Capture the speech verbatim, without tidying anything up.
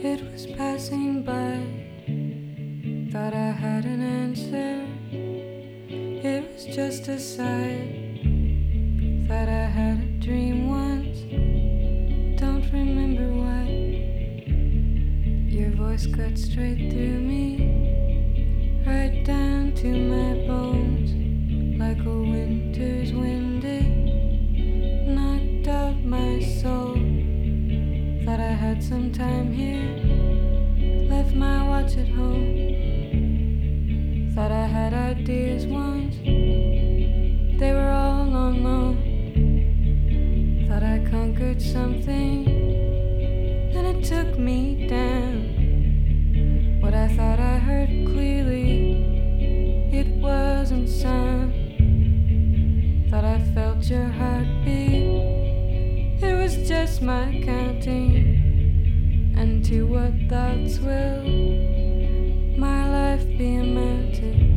It was passing by. Thought I had an answer. It was just a sight. Thought I had a dream once. Don't remember why. Your voice cut straight through me, right down to my bones, like a winter's wind. It knocked out my soul. Thought I had some time here, left my watch at home. Thought I had ideas once, they were all on loan. Thought I conquered something, then it took me down. What I thought I heard clearly, it wasn't sound. Thought I felt your heartbeat, it was just my counting. And to what thoughts will my life be amounted?